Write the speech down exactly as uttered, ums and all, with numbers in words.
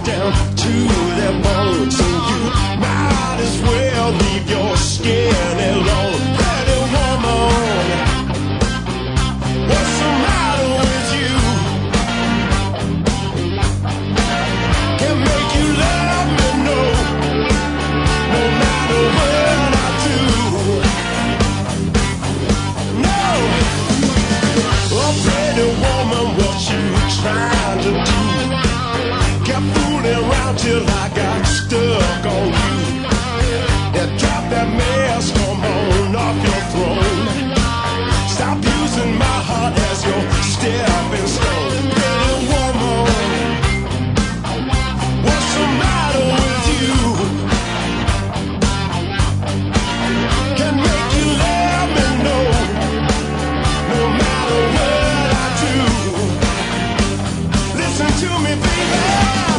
down to their bones, and you might as well leave your skin alone. Pretty woman, what's the matter with you? Can make you let me know, no matter what I do. No, oh pretty woman, what you trying to do? Kept fooling around till I got stuck on you. Yeah, drop that mask, come on off your throne. Stop using my heart as your stepping stone. Pretty woman, what's the matter with you? Can make you let me know, no matter what I do. Listen to me, baby.